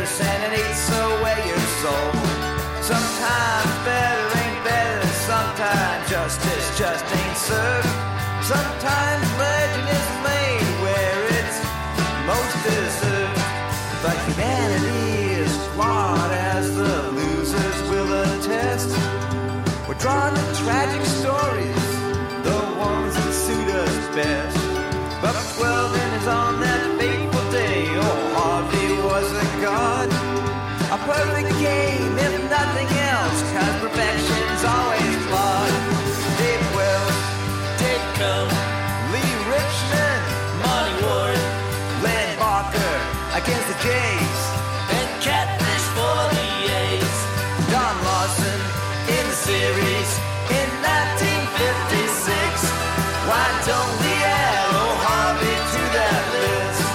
fingers and it eats away your soul. Sometimes better ain't better, sometimes justice just ain't served. Sometimes legend is made where it's most deserved. But humanity is flawed, as the losers will attest. We're drawn to tragic stories, the ones that suit us best. But 12 innings on that fateful day, oh, Harvey was a god. A perfect game, if nothing else, 'cause perfection's always flawed. Dave Wells, Dave Cone, Lee Richmond, Monty Ward, Len Barker against the Jays, and Catfish for the A's. Don Lawson in the series in 1956. Why don't we add old Harvey to that list?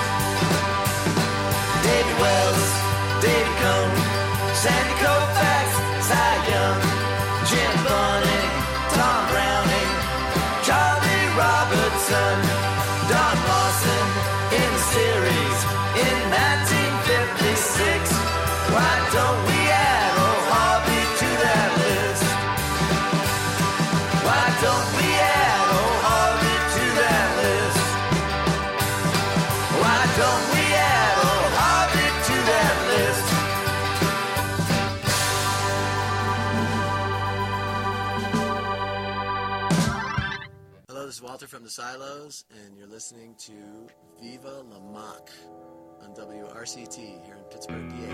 David Wells, David Cone, Sandy Koufax, Cy Young, Jim Bunning, Tom Browning, Charlie Robertson, Don Lawson in the series in 1956. Why don't we add old Harvey to that list? Why don't we add old Harvey to that list? Why don't we add old Harvey to that list? Hello, this is Walter from the Silos, and you're listening to Viva La Mock on WRCT here in Pittsburgh, PA.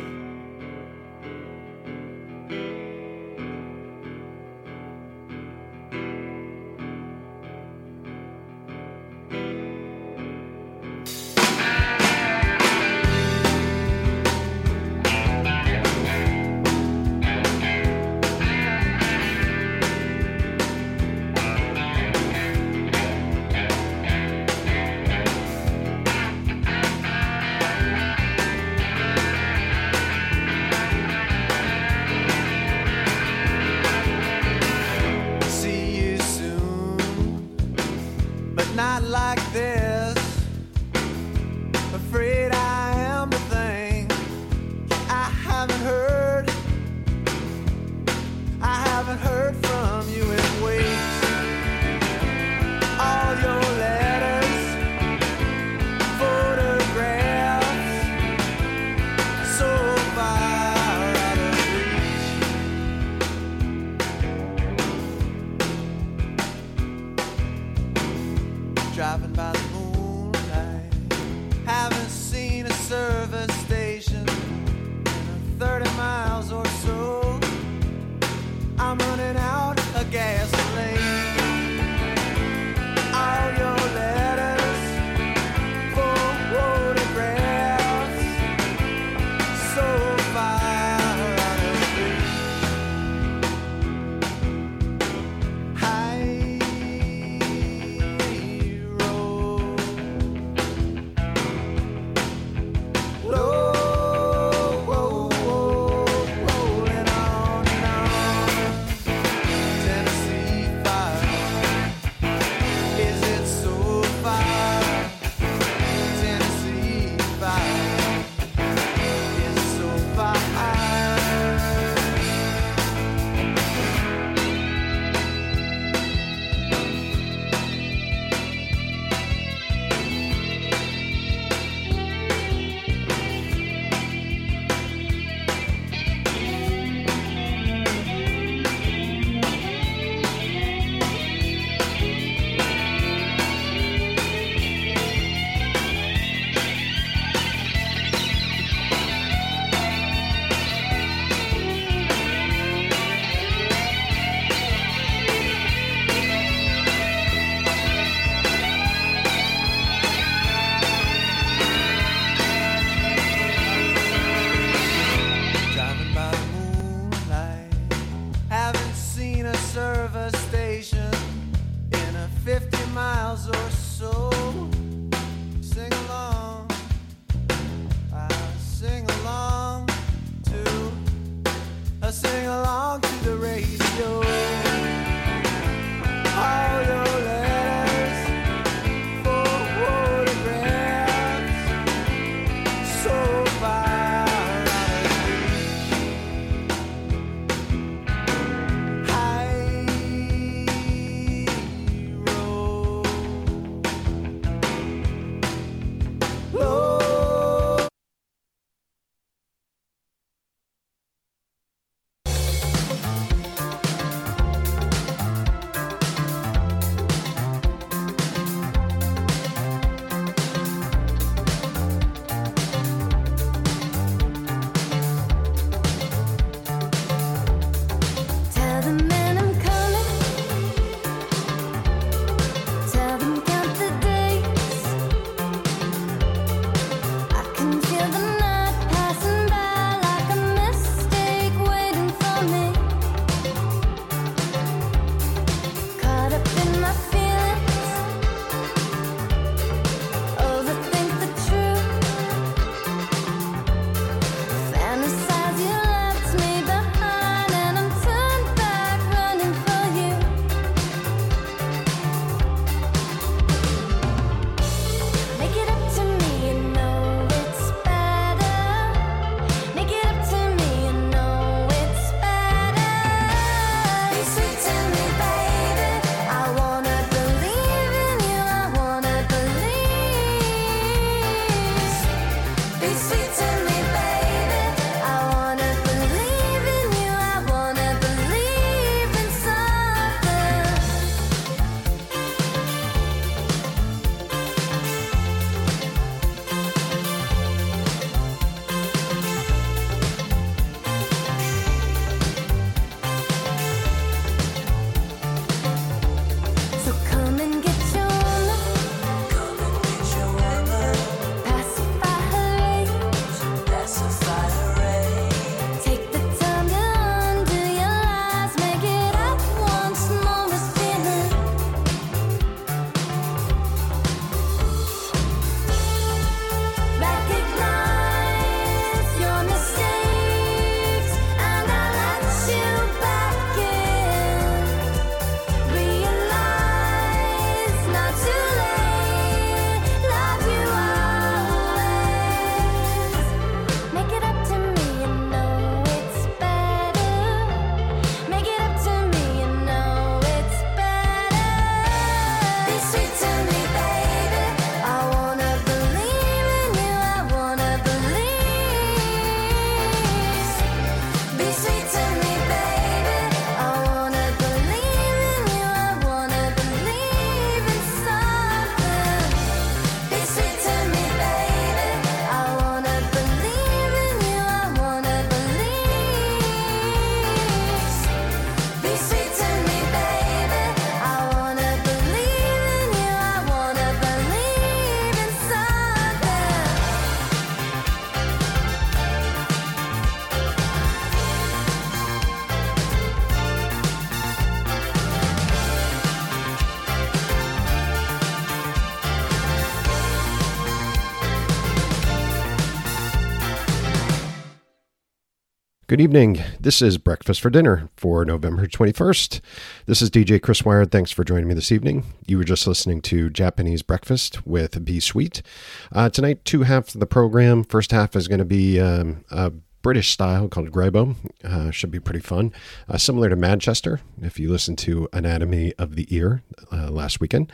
Good evening. This is Breakfast for Dinner for November 21st. This is DJ Chris Wired. Thanks for joining me this evening. You were just listening to Japanese Breakfast with Be Sweet. Tonight, two halves of the program. First half is going to be a British style called Grebo. Should be pretty fun. Similar to Manchester, if you listen to Anatomy of the Ear last weekend.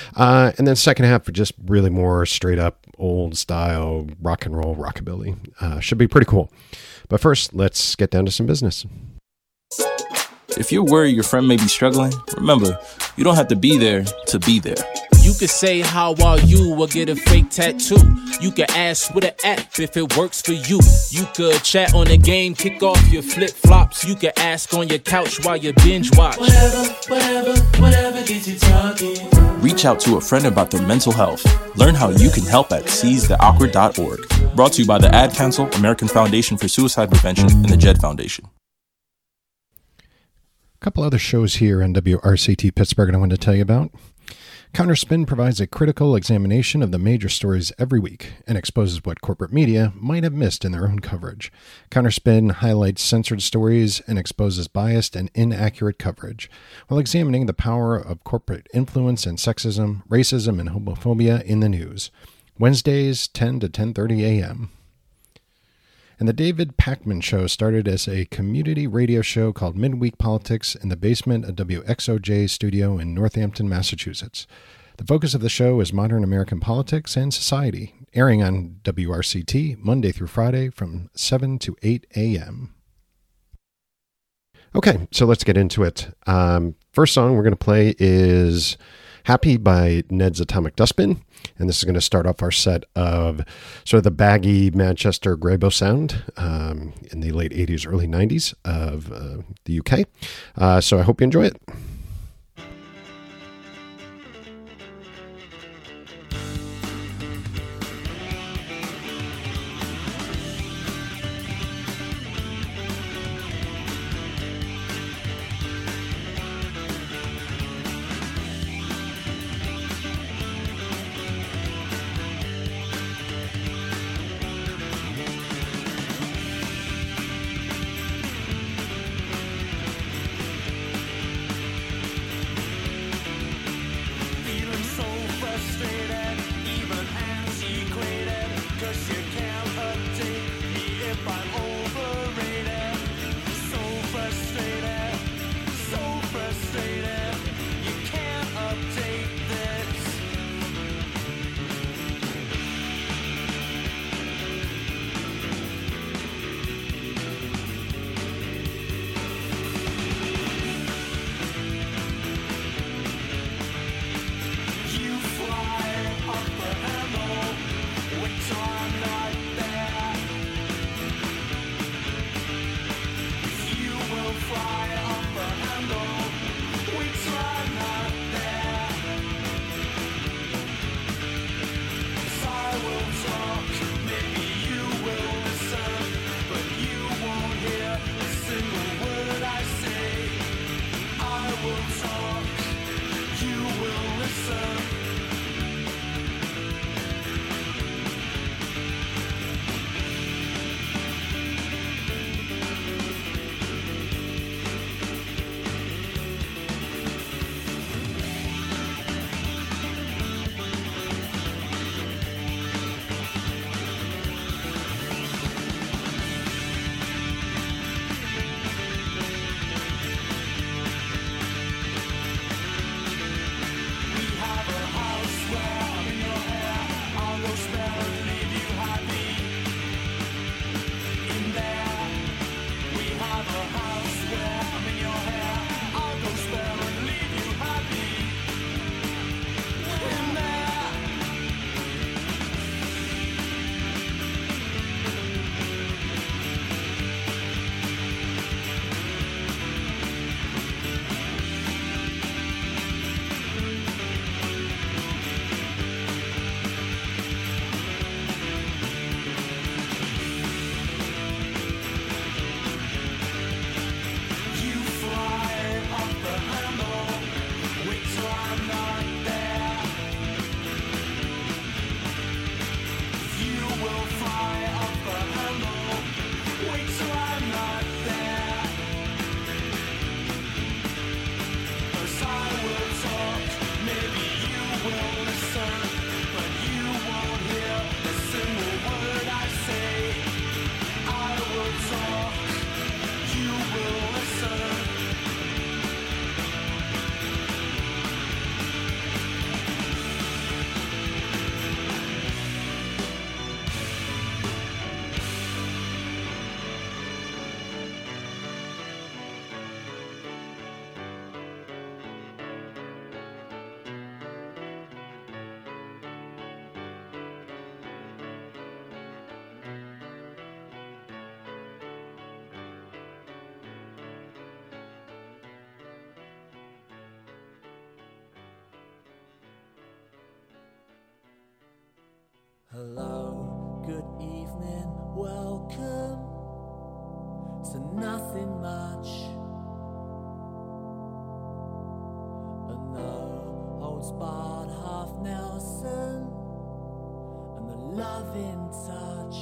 And then second half, just really more straight up old style rock and roll rockabilly. Should be pretty cool. But first, let's get down to some business. If you're worried your friend may be struggling, remember, you don't have to be there to be there. You could say, how are you, or get a fake tattoo. You could ask with an app if it works for you. You could chat on the game, kick off your flip-flops. You could ask on your couch while you binge watch. Whatever gets you talking. Reach out to a friend about their mental health. Learn how you can help at seizetheawkward.org. Brought to you by the Ad Council, American Foundation for Suicide Prevention, and the JED Foundation. A couple other shows here on WRCT Pittsburgh I wanted to tell you about. Counterspin provides a critical examination of the major stories every week and exposes what corporate media might have missed in their own coverage. Counterspin highlights censored stories and exposes biased and inaccurate coverage, while examining the power of corporate influence and sexism, racism, and homophobia in the news. Wednesdays, 10 to 10:30 a.m. And the David Pakman Show started as a community radio show called Midweek Politics in the basement of WXOJ studio in Northampton, Massachusetts. The focus of the show is modern American politics and society, airing on WRCT Monday through Friday from 7 to 8 a.m. Okay, so let's get into it. First song we're going to play is Happy by Ned's Atomic Dustbin. And this is going to start off our set of sort of the baggy Manchester Grebo sound in the late 80s, early 90s of the UK. So I hope you enjoy it. Hello, good evening, welcome to nothing much. A no holds barred half Nelson and the loving touch,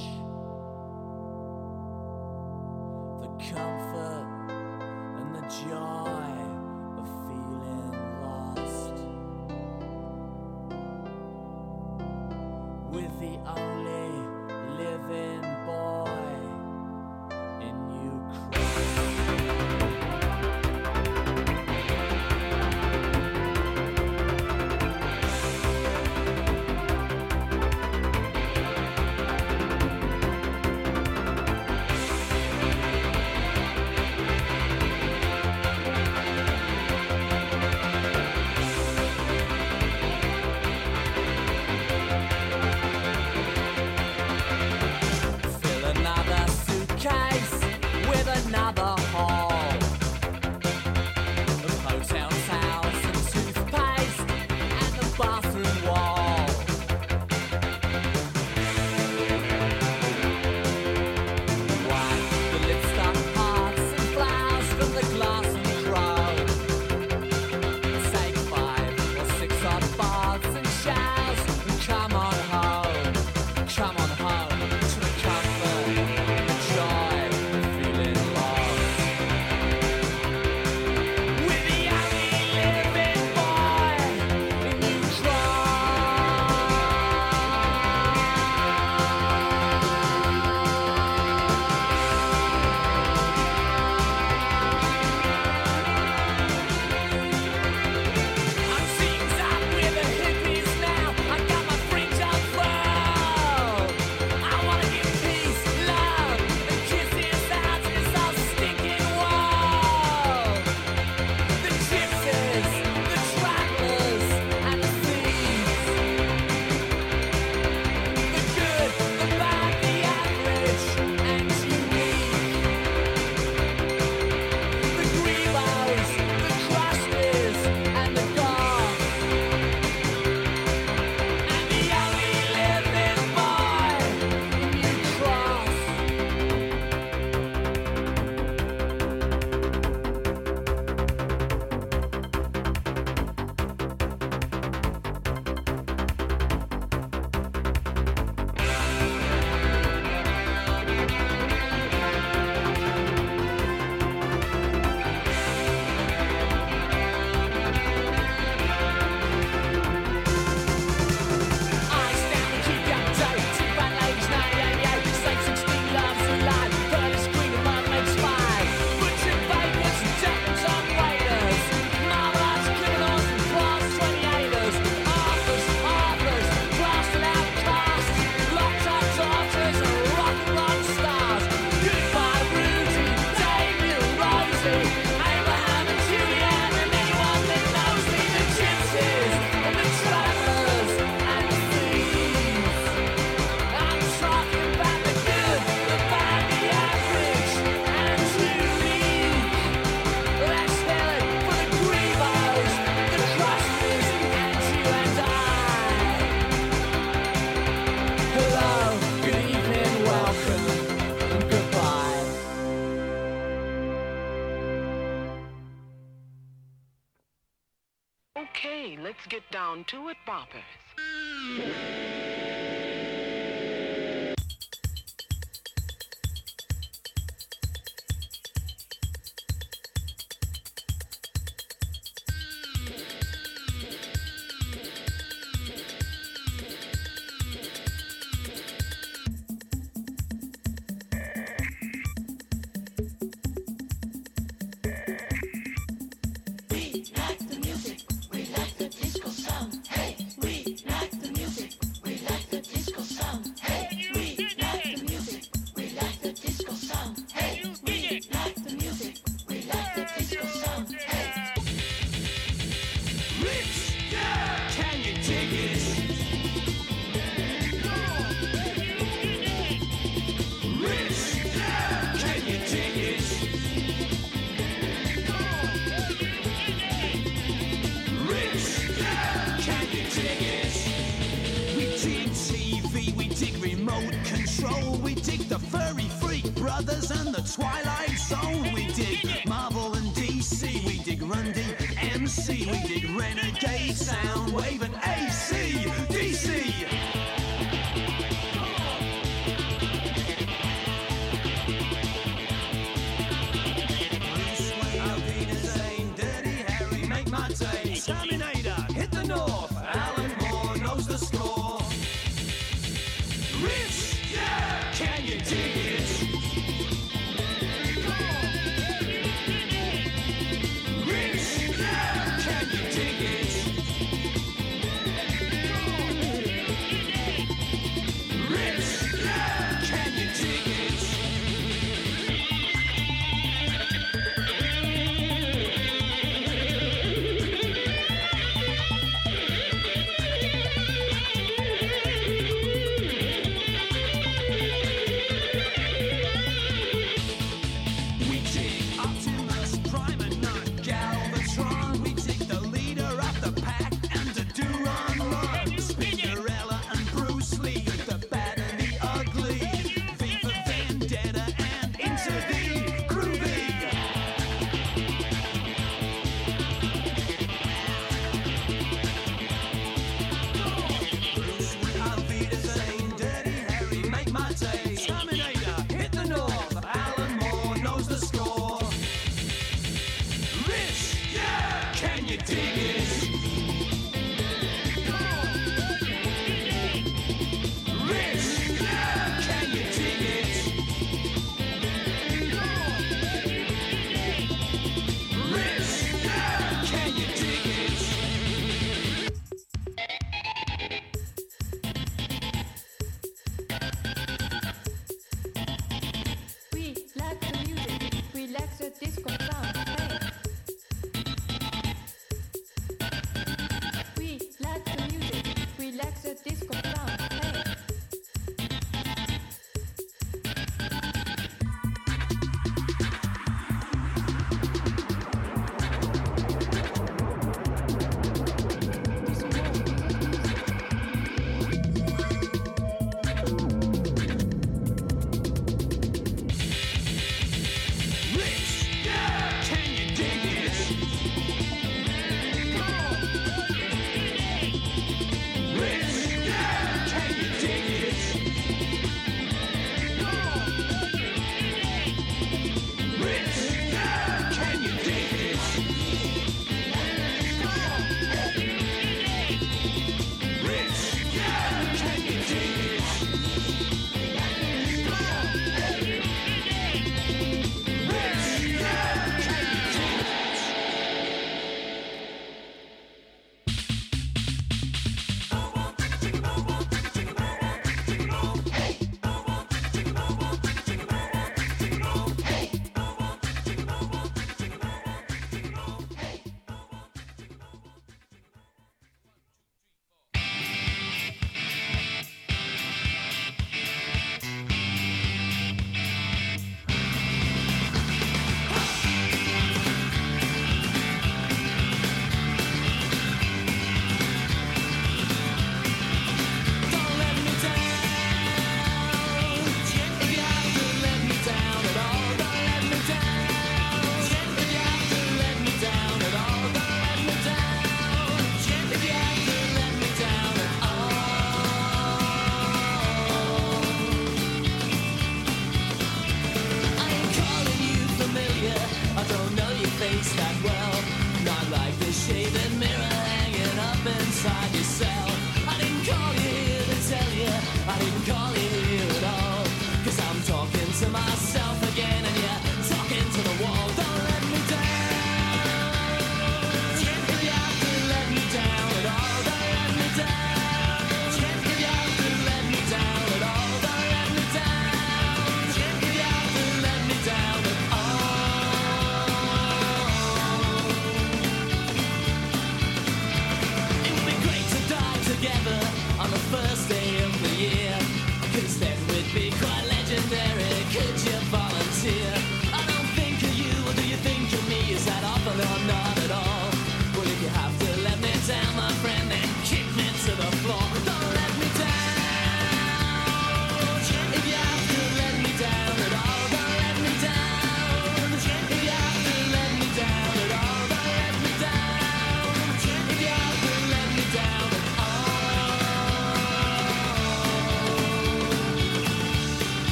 the comfort and the joy of feeling lost, with the only living boy in Ukraine. Fill another suitcase with another haul of hotel towels and toothpaste and the bathroom wall. Wipe the lipstick parts and flowers from the glass and crow. Take 5 or 6 hot baths and showers and come on home. Come on home to the comfort and the joy of feeling lost. With the only living boy in Ukraine. I'm teamed up with the hippies now. I got my fringe unfurled. I wanna give peace, love, and kisses out to this whole stinking world. The gypsies, the travelers, and the thieves. The good, the bad, the average, and unique. The grievos, the crushes, and the goth. And the only living boy in Ukraine. I stand and keep up date. Tip and ladies 1988. Same 16 loves alive. Heard a scream of mother makes five. Butcher bakers and deckers on waiters. Marvelous criminals and class 28ers. Authors, blasted out casts. Locked up daughters and rock and roll stars. Goodbye Rudy, Damien, Rosie, Abraham and Julianne, and anyone that knows me. The gypsies and the travelers and the thieves. I'm talking about the good, the bad, the average, and unique. Let's hear it for the grievos, the crusters, and you and I. Hello, good evening, welcome, and goodbye. Okay, let's get down to it, boppers. We like the music, we like the disco sound. Hey, we like the music, Brothers and the Twilight Zone. We dig Marvel and DC. We dig Run DMC. We dig Renegade, Soundwave and AC/DC. Terminator, hit the north. Alan Moore knows the score. Rich, yeah, can you dig it? Rich, yeah, can you dig it? Rich, yeah, can you dig it?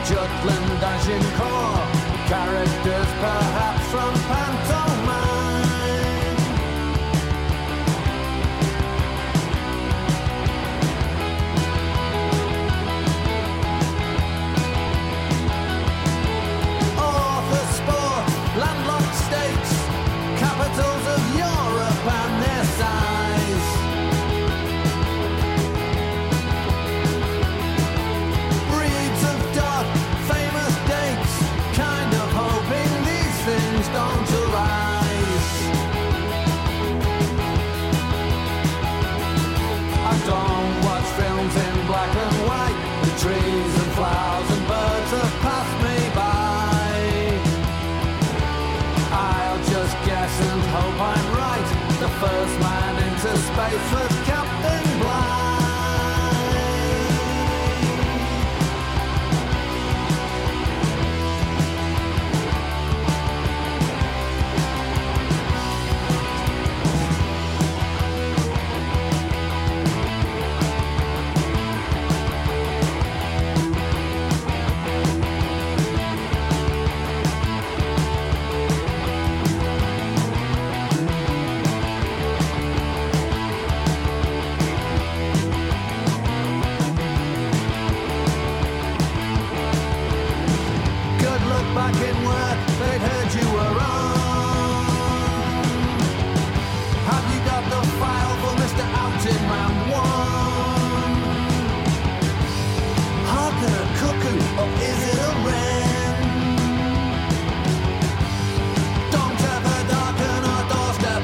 Jutland, Agincourt, characters perhaps from pantomime. Author, sport, landlocked states, capitals of Europe and their size. Breeds of dot, famous dates, kind of hoping these things don't arise. I don't watch films in black and white. The trees and flowers and birds have passed me by. I'll just guess and hope I'm right. The first man into space was Captain Bligh. Good luck back in work, they'd heard you were on. Have you got the file for Mr. Out in round one? Harken a cuckoo, or is it a wren? Don't ever darken our doorstep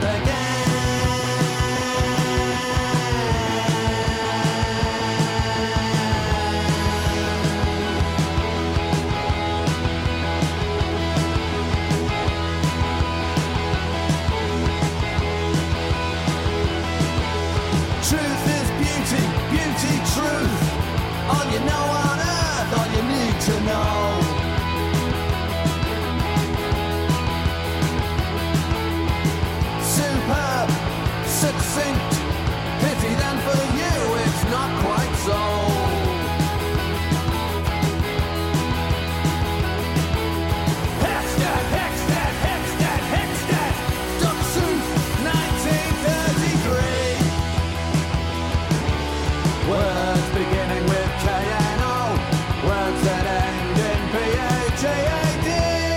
Truth is beauty, beauty truth. All you know on earth, all you need to know. Superb, succinct. Pity then for you, it's not quite so. Hexted, Hexted, Hexted, Hexted. Duck Soup, 1933. Words beginning with K-N-O, words that end in P-H-A-A-D.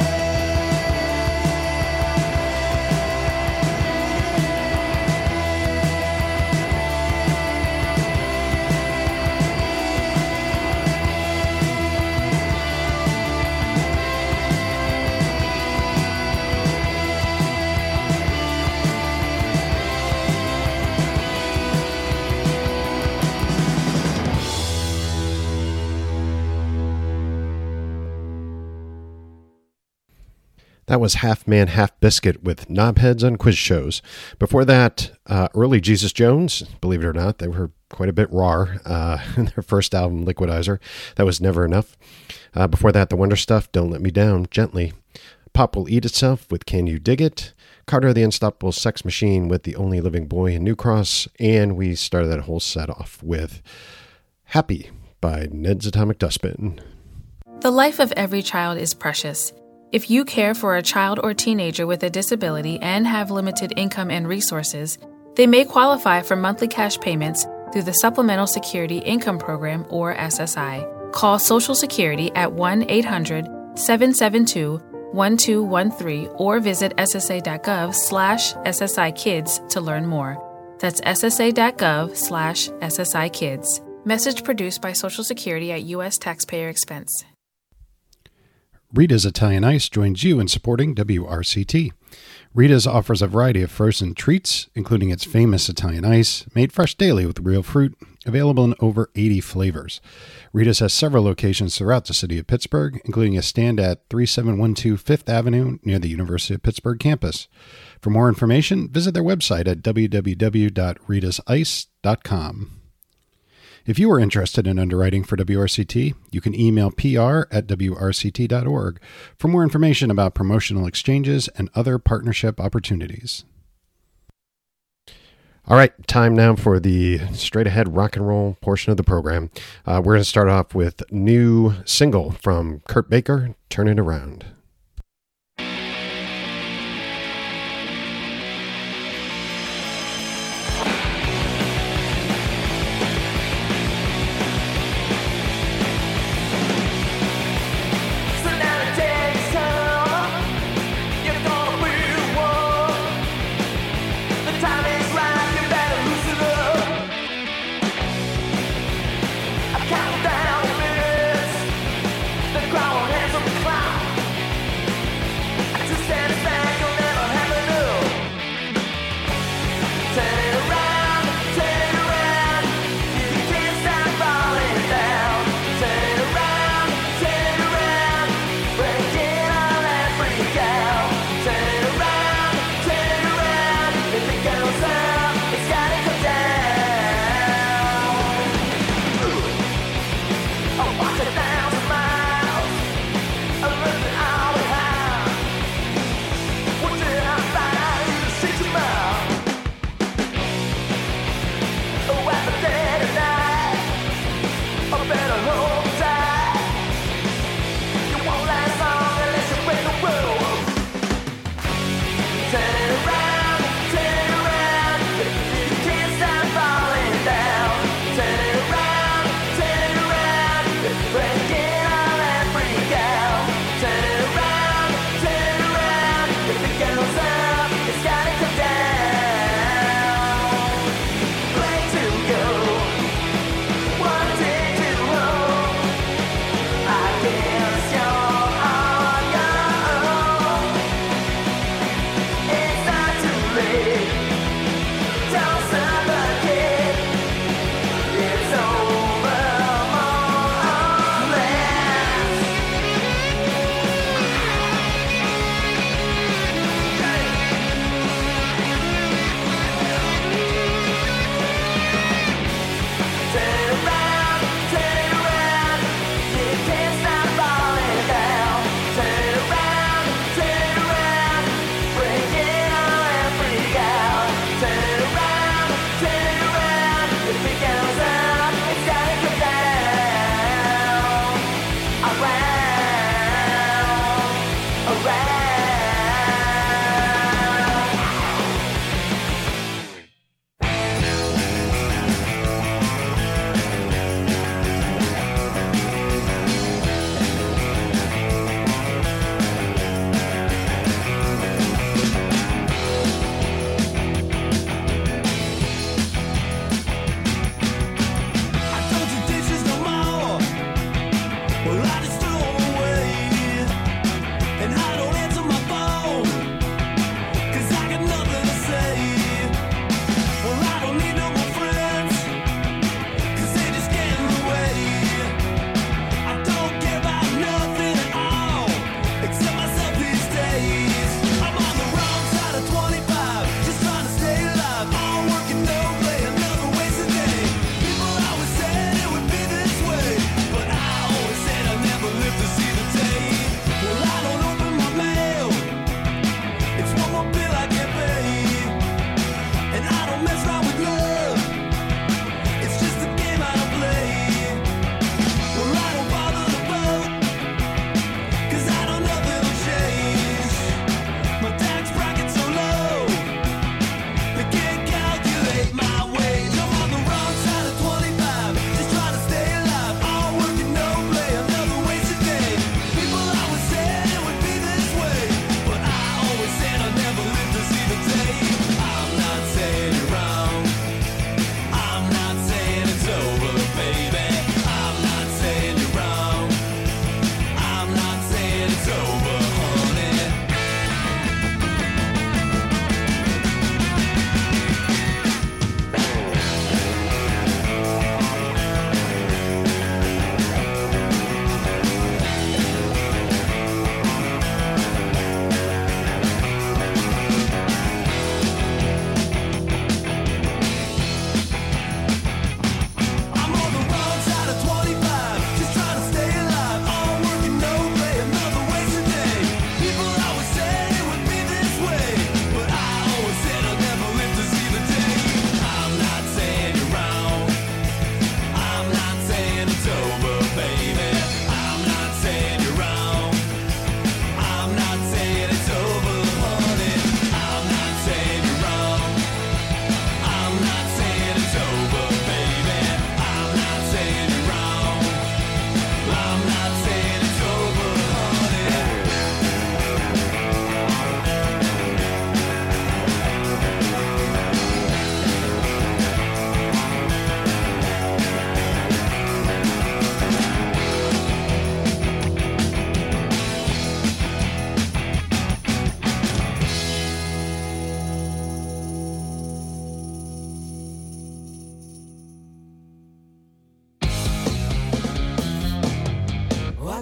That was Half Man, Half Biscuit with Knobheads on Quiz Shows. Before that, early Jesus Jones, believe it or not, they were quite a bit raw in their first album, Liquidizer. That was Never Enough. Before that, The Wonder Stuff, Don't Let Me Down, Gently. Pop Will Eat Itself with Can You Dig It? Carter the Unstoppable Sex Machine with The Only Living Boy in New Cross. And we started that whole set off with Happy by Ned's Atomic Dustbin. The life of every child is precious. If you care for a child or teenager with a disability and have limited income and resources, they may qualify for monthly cash payments through the Supplemental Security Income Program, or SSI. Call Social Security at 1-800-772-1213 or visit ssa.gov/SSIkids to learn more. That's ssa.gov/SSIkids. Message produced by Social Security at U.S. taxpayer expense. Rita's Italian Ice joins you in supporting WRCT. Rita's offers a variety of frozen treats, including its famous Italian ice, made fresh daily with real fruit, available in over 80 flavors. Rita's has several locations throughout the city of Pittsburgh, including a stand at 3712 Fifth Avenue near the University of Pittsburgh campus. For more information, visit their website at www.ritasice.com. If you are interested in underwriting for WRCT, you can email pr@wrct.org for more information about promotional exchanges and other partnership opportunities. All right, time now for the straight ahead rock and roll portion of the program. We're going to start off with new single from Kurt Baker, Turn It Around. Count down minutes, the crowd has a clown.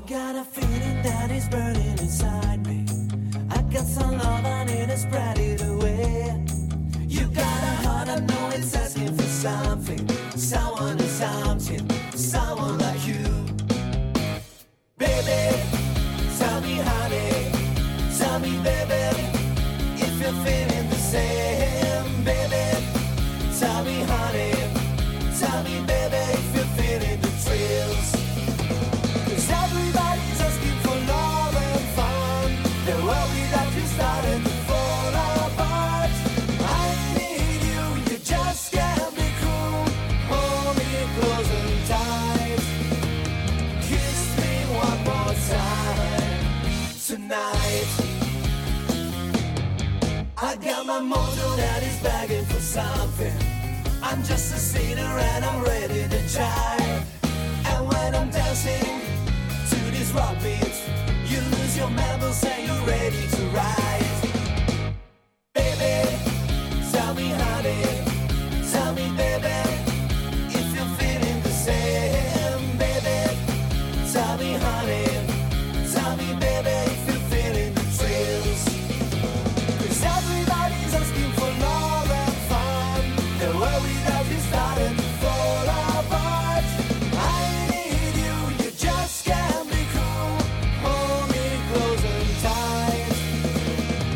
got a feeling that is burning inside me. I got some love, I need to spread it away. You got a heart, I know it's asking for something. Someone or something, someone like you. Baby, tell me honey, tell me baby, if you're feeling the same. Baby, tell me honey, tell me baby, if you're feeling the thrills. 'Cause everybody's asking for love and fun. They're worried that you're starting to fall apart. I need you, you just can't be cool. Hold me close and tight. Kiss me one more time tonight. I got my mojo that is begging for something. I'm just a sinner and I'm ready to jive. And when I'm dancing to these rock beats, you lose your members and you're ready to rise. Baby, tell me honey, tell me baby, if you're feeling the same. Baby, tell me honey, tell me baby, if you're feeling the thrills. 'Cause everybody's asking for love and fun. They're worried that you're starting to fall apart. I need you, you just can't be cool. Hold me close and tight.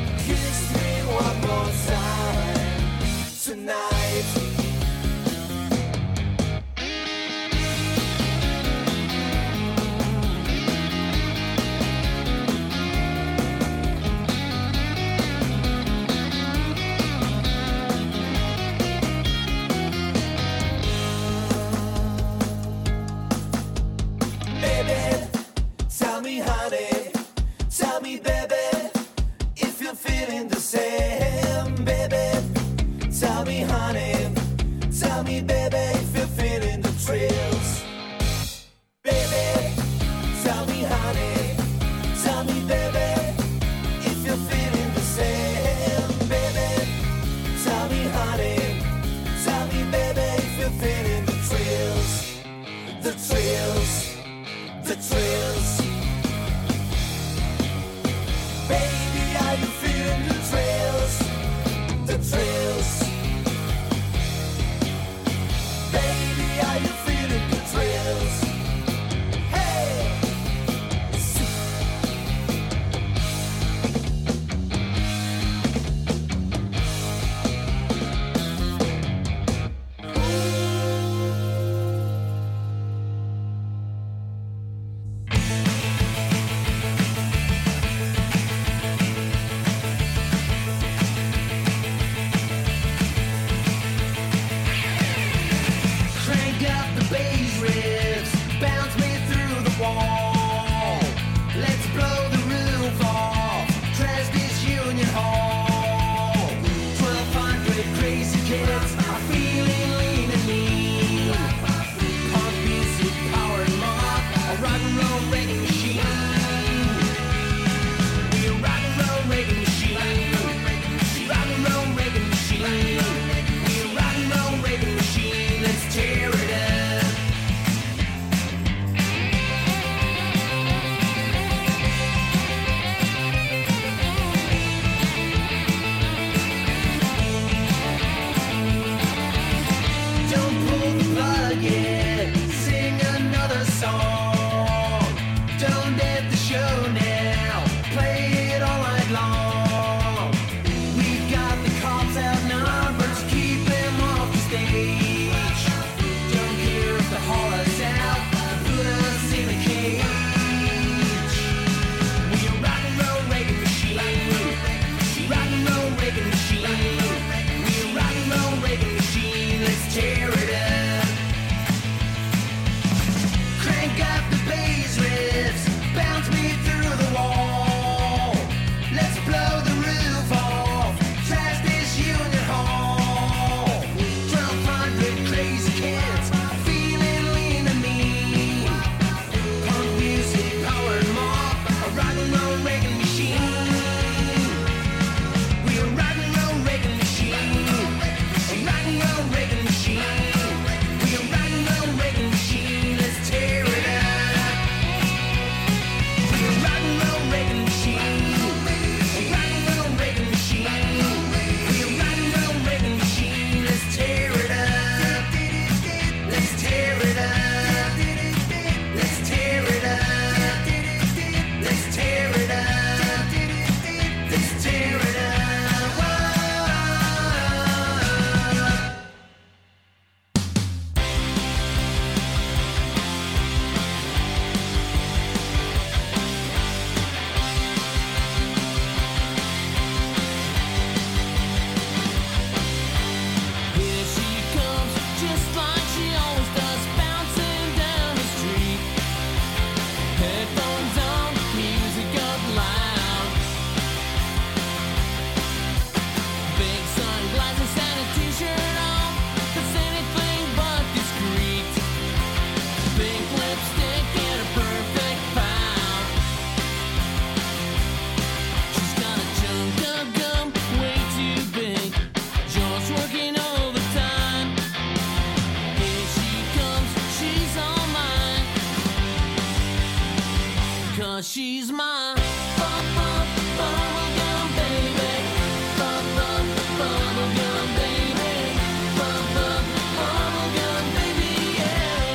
'cause she's my bubblegum baby. Bubblegum baby. Bubblegum baby, yeah.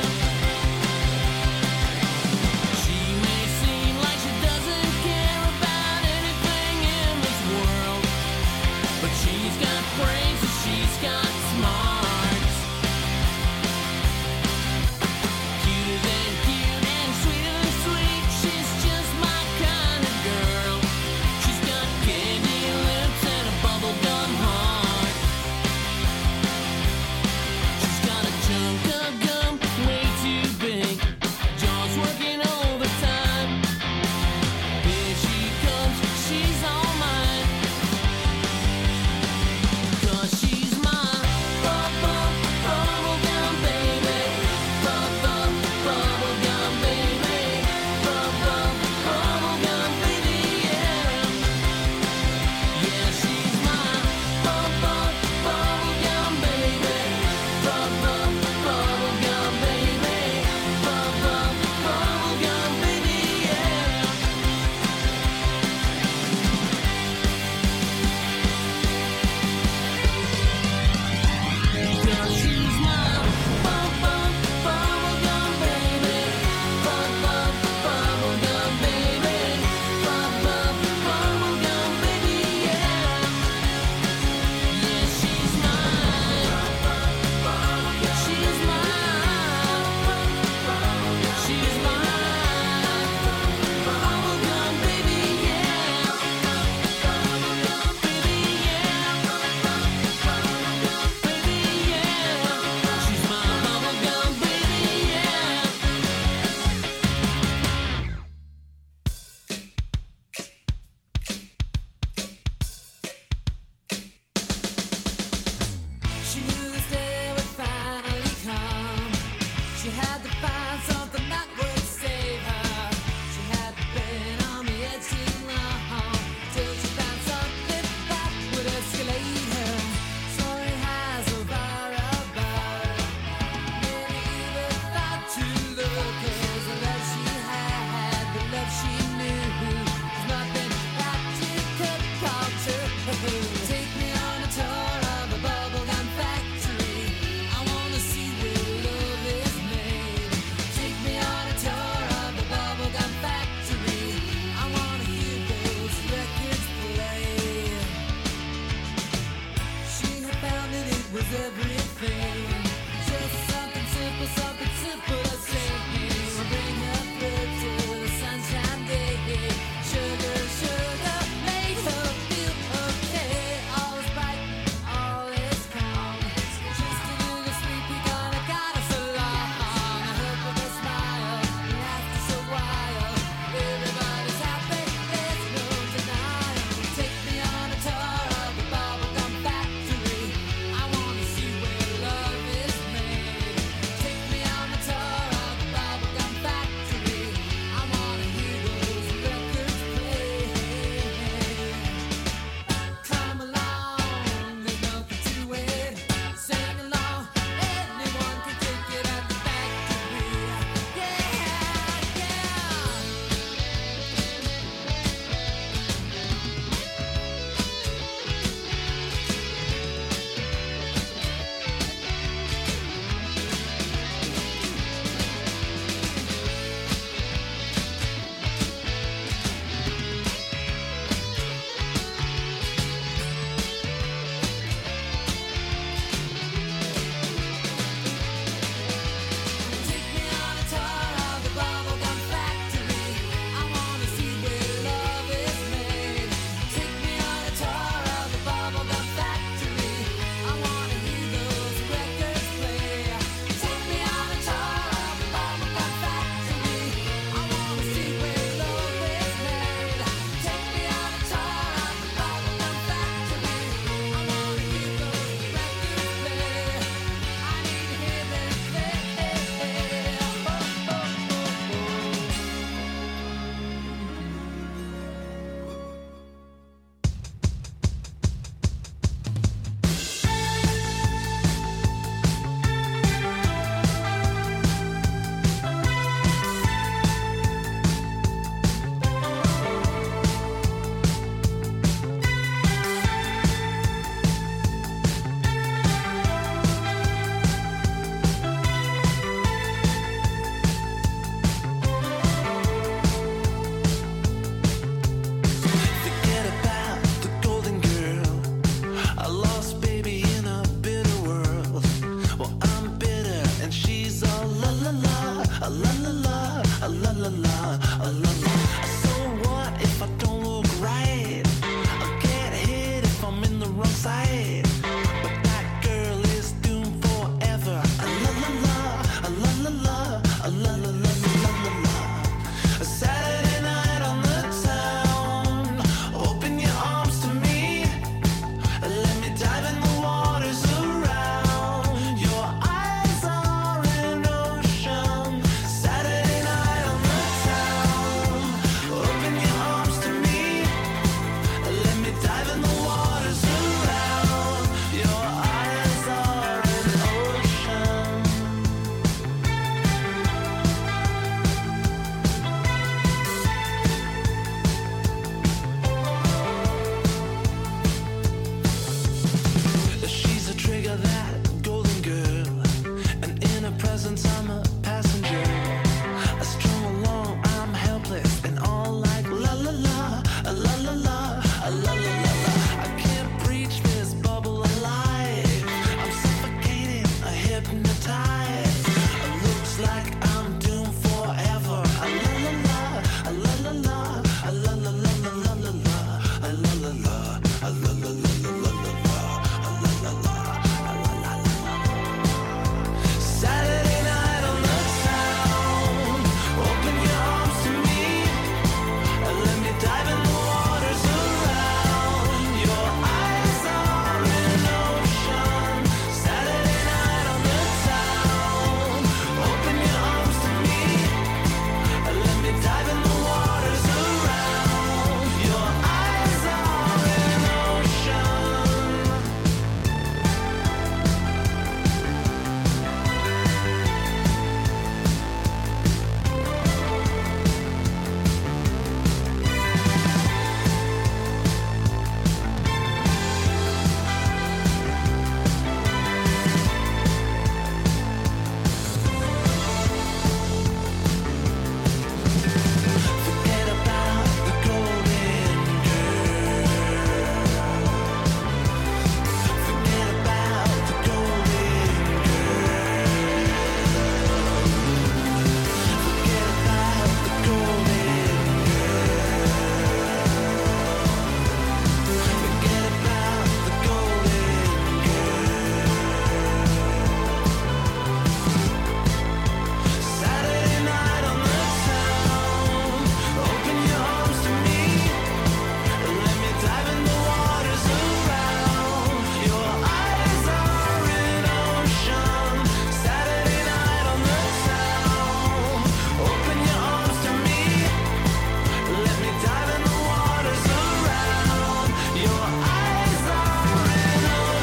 She may seem like she doesn't care about anything in this world, but she's got brains and she's got smarts. Cuter than cute and sweeter than sweet, she's just my kind of girl. She's got la la la la la. So what if I don't look right? I'll get hit if I'm in the wrong side. But that girl is doomed forever. La la la, la la la, la la la la la la. A Saturday night on the town. Open your arms to me. Let me dive in the waters around. Your eyes are an ocean. Saturday night on the town. Open your arms to me. Let me dive in the waters around. Your eyes are an ocean. She's a trigger, that golden girl, and in her presence I'm a passenger. I strum along, I'm helpless, and all like la la la, la la la, la la la. I can't breach this bubble alive. I'm suffocating, hypnotized. It looks like I'm doomed forever. La la la, la la la, la la la la la la la, la la la, la la la la la la. Saturday night on the town. Open your arms to me. Let me dive in the waters around. Your eyes are an ocean. Saturday night on the town. Open your arms to me. Let me dive in the waters around. Your eyes are an ocean. Forget about the golden girl. Forget about the golden girl. Forget about the golden girl. Forget about the golden girl. Saturday night on the town. Open your arms to me. Let me dive in the waters around. Your eyes are an ocean. Saturday night on the town. Open your arms to me. Let me dive in the waters around. Your eyes are an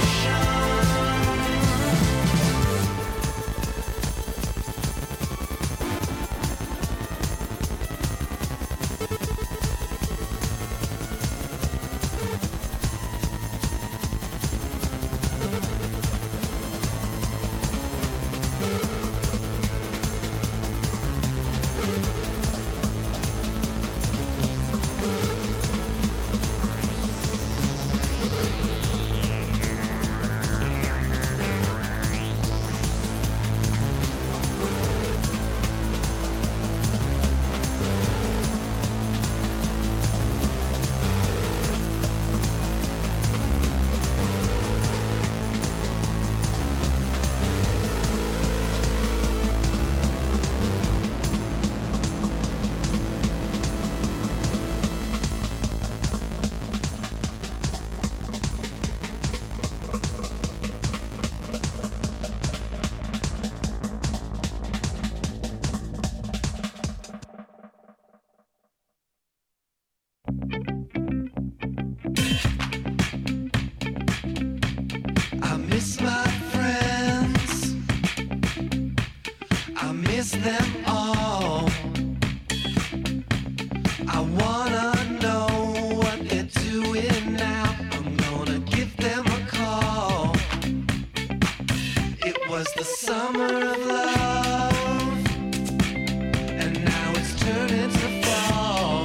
I miss my friends. I miss them all. I wanna know what they're doing now. I'm gonna give them a call. It was the summer of love, and now it's turning to fall.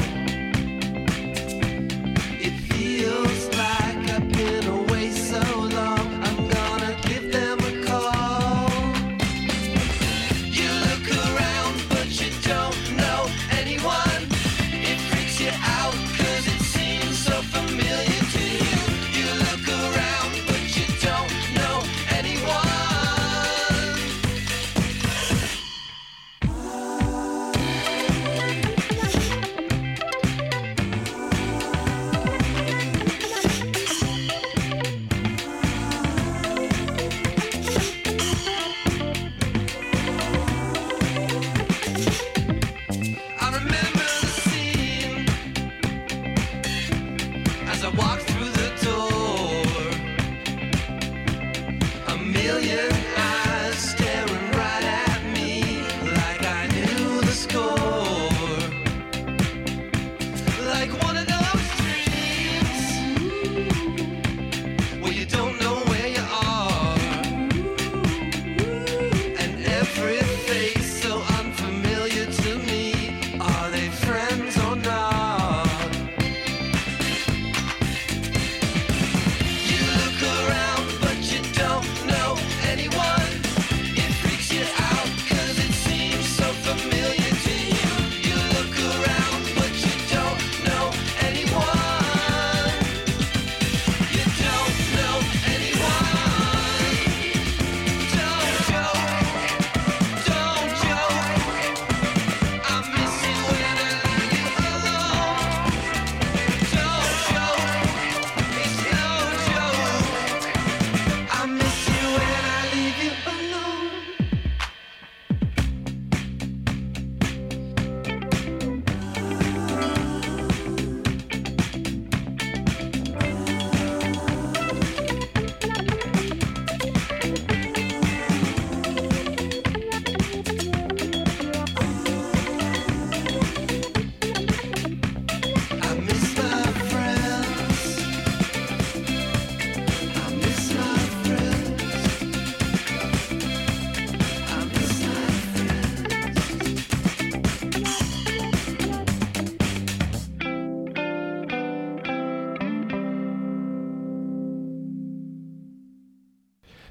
It feels like I've been away so long. I'm gonna give them a call. You look around, but you don't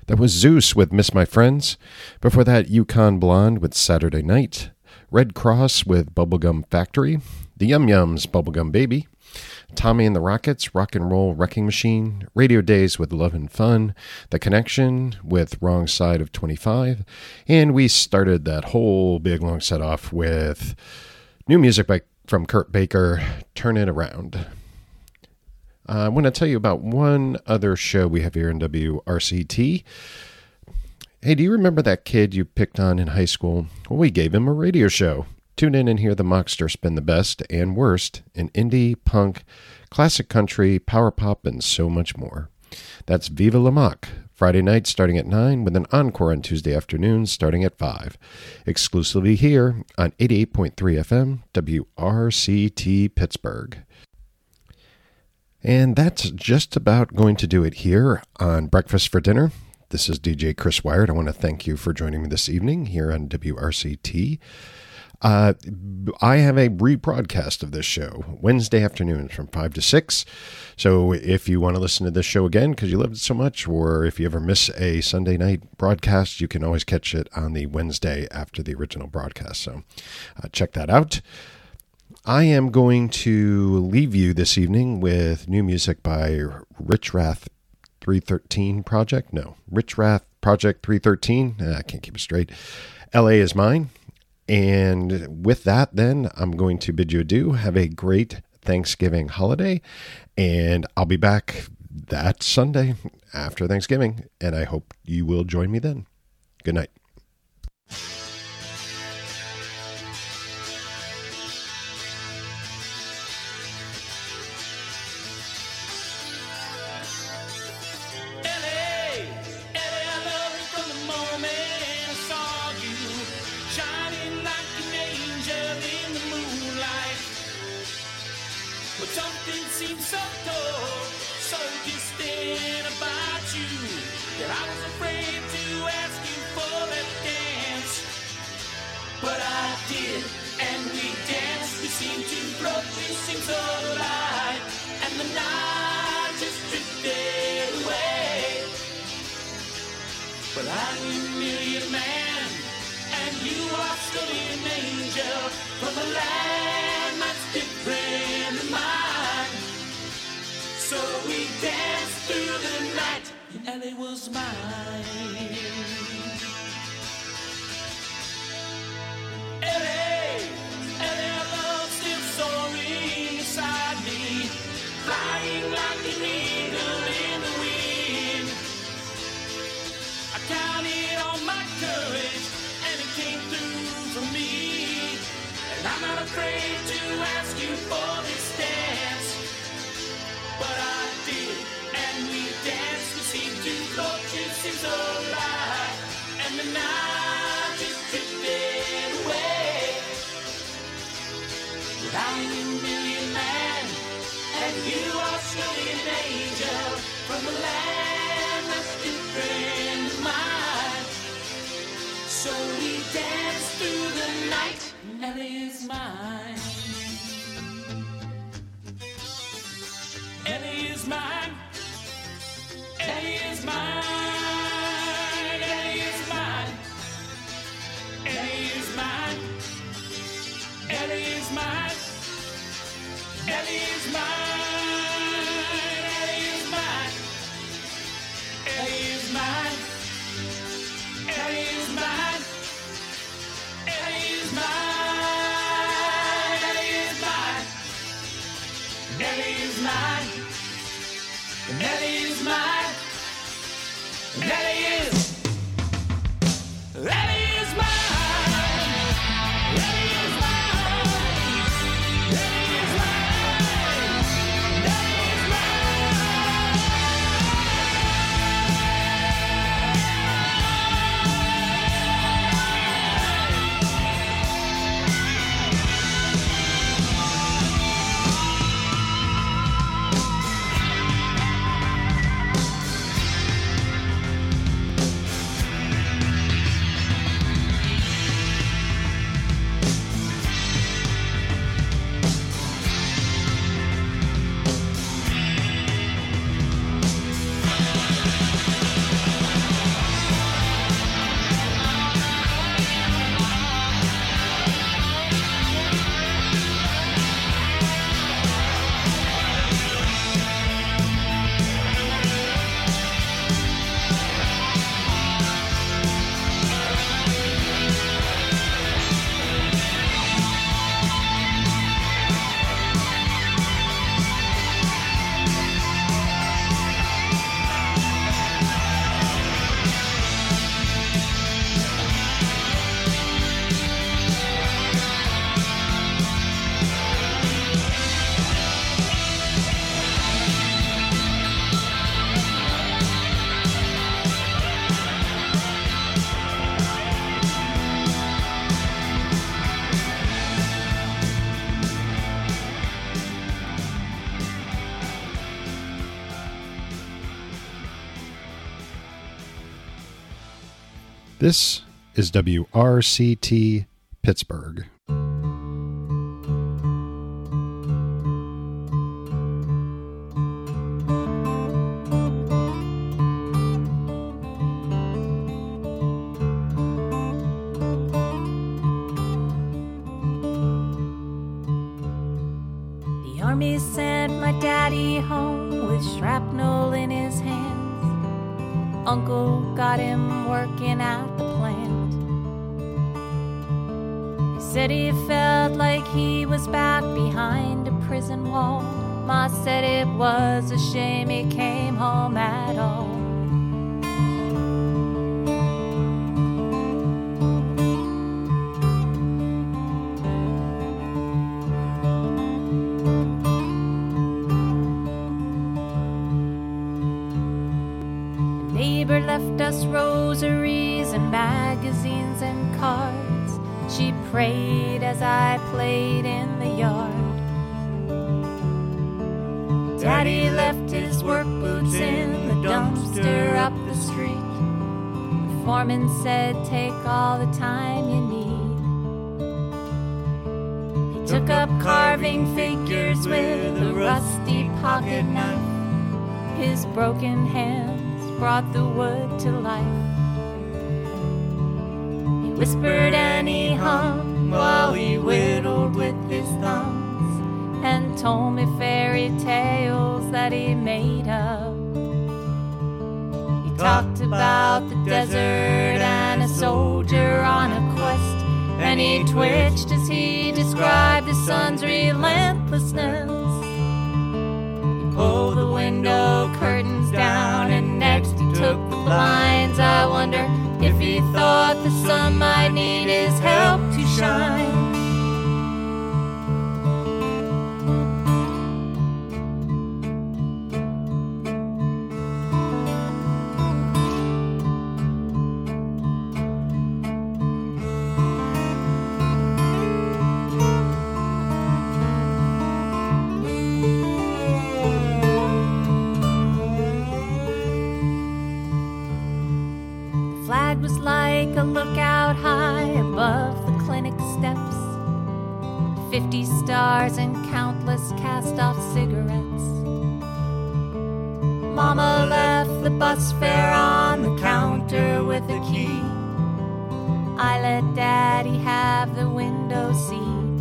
That was Zeus with Miss My Friends. Before that, Yukon Blonde with Saturday Night. Red Cross with Bubblegum Factory. The Yum Yums, Bubblegum Baby. Tommy and the Rockets, Rock and Roll Wrecking Machine. Radio Days with Love and Fun. The Connection with Wrong Side of 25. And we started that whole big long set off with new music from Kurt Baker, Turn It Around. I want to tell you about one other show we have here in WRCT. Hey, do you remember that kid you picked on in high school? Well, we gave him a radio show. Tune in and hear the Mockster spin the best and worst in indie, punk, classic country, power pop, and so much more. That's Viva La Mock, Friday night starting at 9 with an encore on Tuesday afternoons starting at 5. Exclusively here on 88.3 FM, WRCT Pittsburgh. And that's just about going to do it here on Breakfast for Dinner. This is DJ Chris Wired. I want to thank you for joining me this evening here on WRCT. I have a rebroadcast of this show Wednesday afternoons from 5 to 6. So if you want to listen to this show again because you loved it so much, or if you ever miss a Sunday night broadcast, you can always catch it on the Wednesday after the original broadcast. So check that out. I am going to leave you this evening with new music by Rich Rath 313 Project. No, Rich Rath Project 313. I can't keep it straight. LA is Mine. And with that, then, I'm going to bid you adieu. Have a great Thanksgiving holiday. And I'll be back that Sunday after Thanksgiving. And I hope you will join me then. Good night. This is WRCT Pittsburgh. The army sent my daddy home with shrapnel in his hands. Uncle got him working at the plant. He said he felt like he was back behind a prison wall. Ma said it was a shame he came home at all. Neighbor left us rosaries and magazines and cards. She prayed as I played in the yard. Daddy left his work boots in the dumpster up the street. The foreman said, take all the time you need. He took up carving figures with a rusty pocket knife. His broken hands brought the wood to life. He whispered and he hummed while he whittled with his thumbs and told me fairy tales that he made up. He talked about the desert and a soldier on a quest, and he twitched as he described the sun's relentlessness. He pulled the window curtains down and next he took the blinds. I wonder if he thought the sun might need his help to shine. Flag was like a lookout high above the clinic steps. 50 stars and countless cast-off cigarettes. Mama left the bus fare on the counter with a key. I let Daddy have the window seat.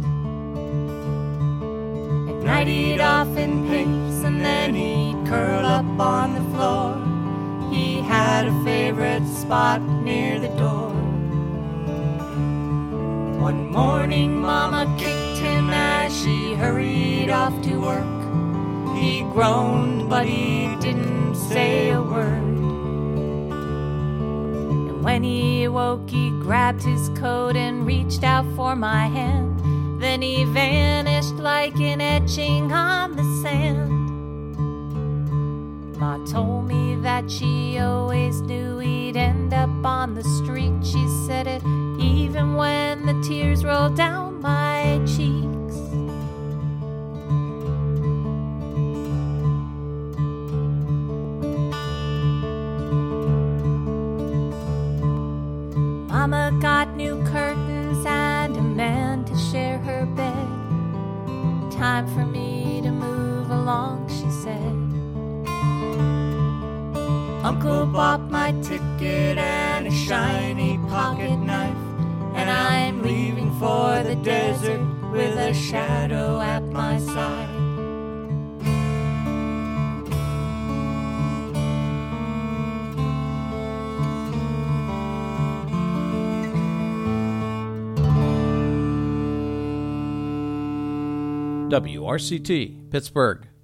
At night he'd often pace and then he'd curl up on the floor. He had a favorite spot near the door. One morning Mama kicked him as she hurried off to work. He groaned but he didn't say a word. And when he awoke he grabbed his coat and reached out for my hand. Then he vanished like an etching on the sand. Ma told me that she always knew he'd end up on the street. She said it even when the tears rolled down my cheeks. Mama got new curtains and a man to share her bed. Time for me to move along, she said. Uncle bought my ticket and a shiny pocket knife, and I'm leaving for the desert with a shadow at my side. WRCT, Pittsburgh.